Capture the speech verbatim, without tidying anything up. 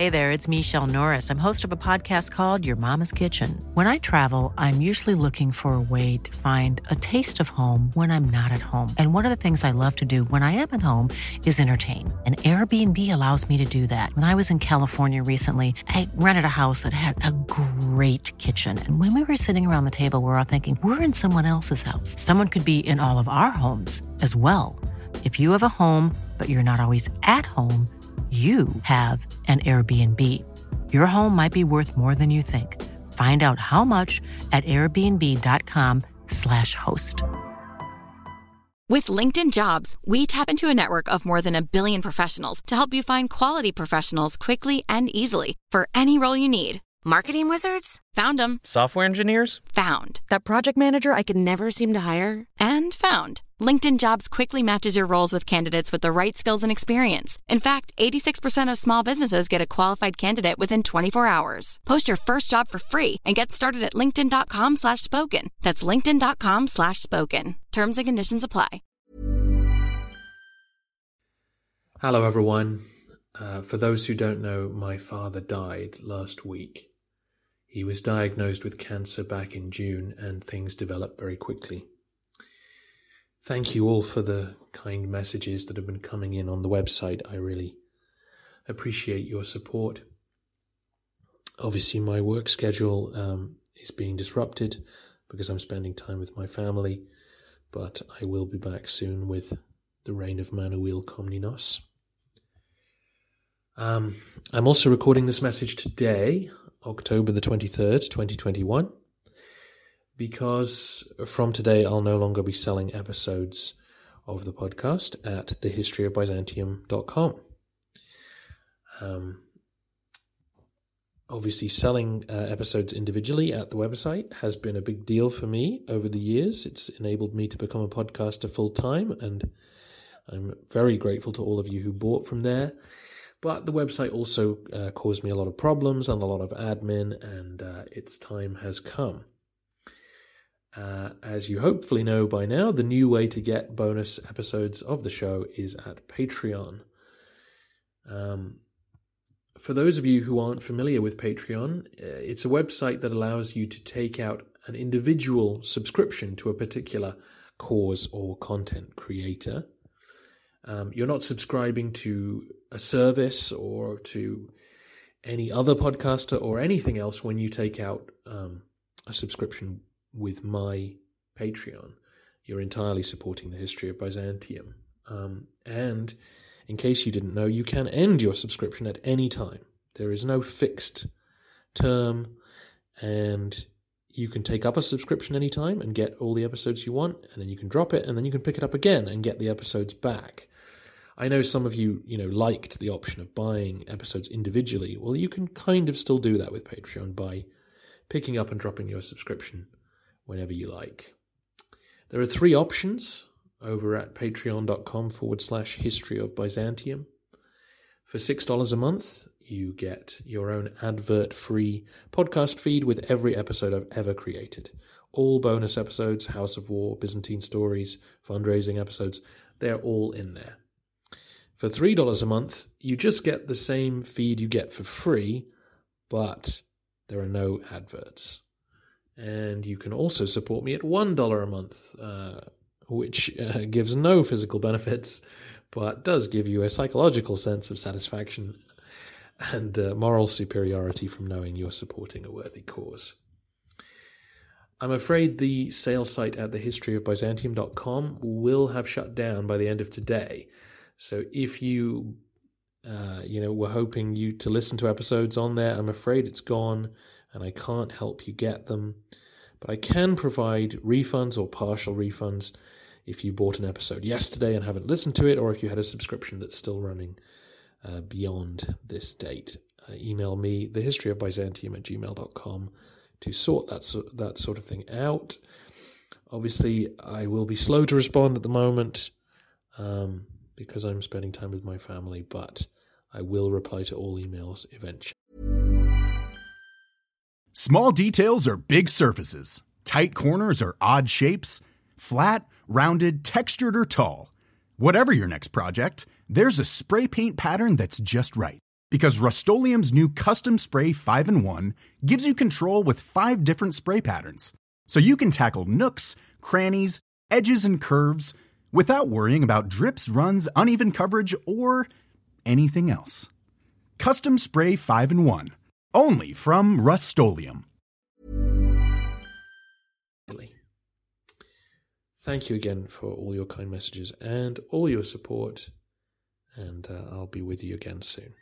Hey there, it's Michelle Norris. I'm host of a podcast called Your Mama's Kitchen. When I travel, I'm usually looking for a way to find a taste of home when I'm not at home. And one of the things I love to do when I am at home is entertain. And Airbnb allows me to do that. When I was in California recently, I rented a house that had a great kitchen. And when we were sitting around the table, we were all thinking, we're in someone else's house. Someone could be in all of our homes as well. If you have a home, but you're not always at home, you have an Airbnb. Your home might be worth more than you think. Find out how much at airbnb.com slash host. With LinkedIn Jobs, we tap into a network of more than a billion professionals to help you find quality professionals quickly and easily for any role you need. Marketing wizards? Found them. Software engineers? Found. That project manager I could never seem to hire? And found. LinkedIn Jobs quickly matches your roles with candidates with the right skills and experience. In fact, eighty-six percent of small businesses get a qualified candidate within twenty-four hours. Post your first job for free and get started at linkedin.com slash spoken. That's linkedin.com slash spoken. Terms and conditions apply. Hello, everyone. Uh, for those who don't know, my father died last week. He was diagnosed with cancer back in June, and things developed very quickly. Thank you all for the kind messages that have been coming in on the website. I really appreciate your support. Obviously, my work schedule um, is being disrupted because I'm spending time with my family, but I will be back soon with the reign of Manuel Comninos. Um, I'm also recording this message today, October the twenty-third, twenty twenty-one, because from today I'll no longer be selling episodes of the podcast at the history of byzantium dot com. Um, obviously, selling uh, episodes individually at the website has been a big deal for me over the years. It's enabled me to become a podcaster full-time, and I'm very grateful to all of you who bought from there. But the website also uh, caused me a lot of problems and a lot of admin, and uh, its time has come. Uh, as you hopefully know by now, the new way to get bonus episodes of the show is at Patreon. Um, for those of you who aren't familiar with Patreon, uh, it's a website that allows you to take out an individual subscription to a particular cause or content creator. Um, you're not subscribing to a service or to any other podcaster or anything else when you take out um, a subscription with my Patreon. You're entirely supporting the history of Byzantium. Um, and in case you didn't know, you can end your subscription at any time. There is no fixed term, and you can take up a subscription anytime and get all the episodes you want, and then you can drop it, and then you can pick it up again and get the episodes back. I know some of you, you know, liked the option of buying episodes individually. Well, you can kind of still do that with Patreon by picking up and dropping your subscription whenever you like. There are three options over at patreon.com forward slash history of Byzantium. For six dollars a month, you get your own advert-free podcast feed with every episode I've ever created. All bonus episodes, House of War, Byzantine Stories, fundraising episodes, they're all in there. For three dollars a month, you just get the same feed you get for free, but there are no adverts. And you can also support me at one dollar a month, uh, which uh, gives no physical benefits, but does give you a psychological sense of satisfaction and uh, moral superiority from knowing you're supporting a worthy cause. I'm afraid the sales site at the history of byzantium dot com will have shut down by the end of today. So if you, uh, you know, were hoping you to listen to episodes on there, I'm afraid it's gone and I can't help you get them. But I can provide refunds or partial refunds if you bought an episode yesterday and haven't listened to it, or if you had a subscription that's still running uh, beyond this date. Uh, email me, the history of byzantium at gmail dot com, to sort that, so, that sort of thing out. Obviously, I will be slow to respond at the moment, um, because I'm spending time with my family, but I will reply to all emails eventually. Small details are big surfaces. Tight corners are odd shapes. Flat, rounded, textured, or tall. Whatever your next project, there's a spray paint pattern that's just right. Because Rust-Oleum's new Custom Spray five in one gives you control with five different spray patterns, so you can tackle nooks, crannies, edges, and curves without worrying about drips, runs, uneven coverage, or anything else. Custom Spray five in one. Only from Rust-Oleum. Thank you again for all your kind messages and all your support, and uh, I'll be with you again soon.